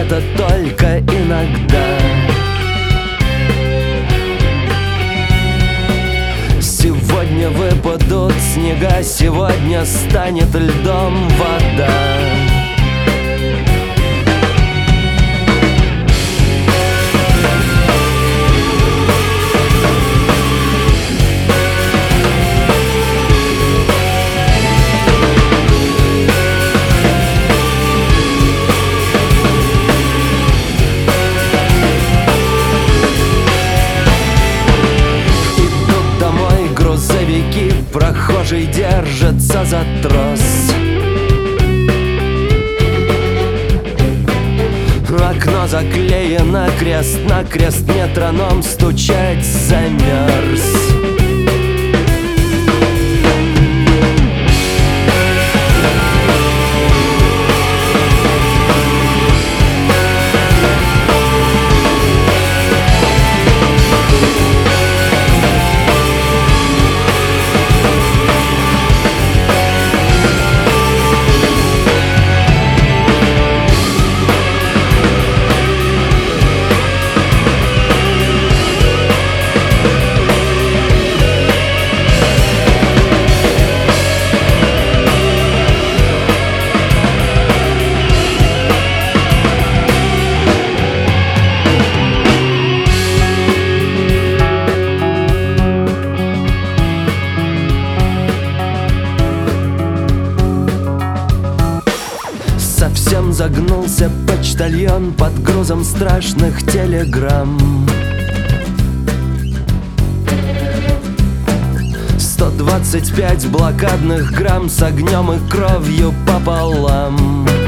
это только иногда. Сегодня выпадут снега, сегодня станет льдом вода. Прохожий держится за трос. Окно заклеено крест на крест, метроном стучать замерз. Совсем загнулся почтальон под грузом страшных телеграмм. 125 блокадных грамм с огнем и кровью пополам.